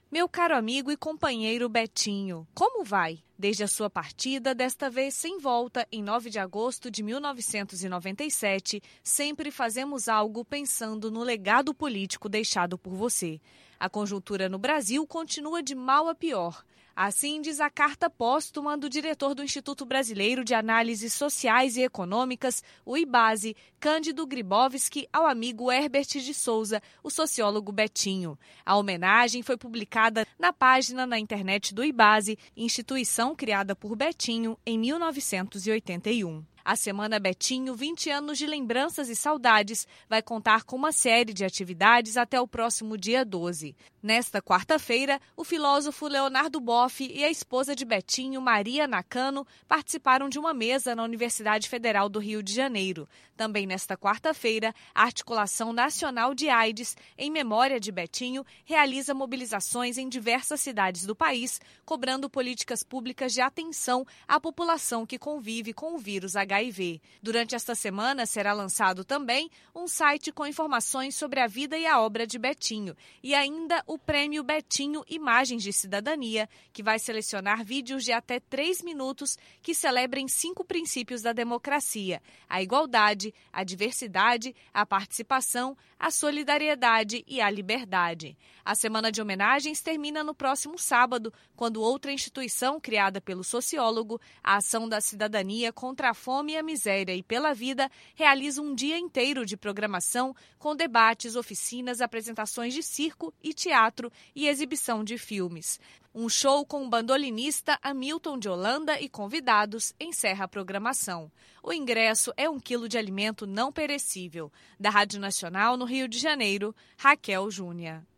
Meu caro amigo e companheiro Betinho, como vai? Desde a sua partida, desta vez sem volta, em 9 de agosto de 1997, sempre fazemos algo pensando no legado político deixado por você. A conjuntura no Brasil continua de mal a pior. Assim diz a carta póstuma do diretor do Instituto Brasileiro de Análises Sociais e Econômicas, o IBASE, Cândido Gribowski, ao amigo Herbert de Souza, o sociólogo Betinho. A homenagem foi publicada na página na internet do IBASE, instituição criada por Betinho em 1981. A Semana Betinho, 20 anos de lembranças e saudades, vai contar com uma série de atividades até o próximo dia 12. Nesta quarta-feira, o filósofo Leonardo Boff e a esposa de Betinho, Maria Nakano, participaram de uma mesa na Universidade Federal do Rio de Janeiro. Também nesta quarta-feira, a Articulação Nacional de AIDS, em memória de Betinho, realiza mobilizações em diversas cidades do país, cobrando políticas públicas de atenção à população que convive com o vírus HIV. Durante esta semana, será lançado também um site com informações sobre a vida e a obra de Betinho e ainda o Prêmio Betinho Imagens de Cidadania, que vai selecionar vídeos de até 3 minutos que celebrem 5 princípios da democracia: a igualdade, a diversidade, a participação, a solidariedade e a liberdade. A semana de homenagens termina no próximo sábado, quando outra instituição criada pelo sociólogo, a Ação da Cidadania contra a Fome e a Miséria e pela Vida, realiza um dia inteiro de programação com debates, oficinas, apresentações de circo e teatro e exibição de filmes. Um show com o bandolinista Hamilton de Holanda e convidados encerra a programação. O ingresso é 1 quilo de alimento não perecível. Da Rádio Nacional, no Rio de Janeiro, Raquel Júnior.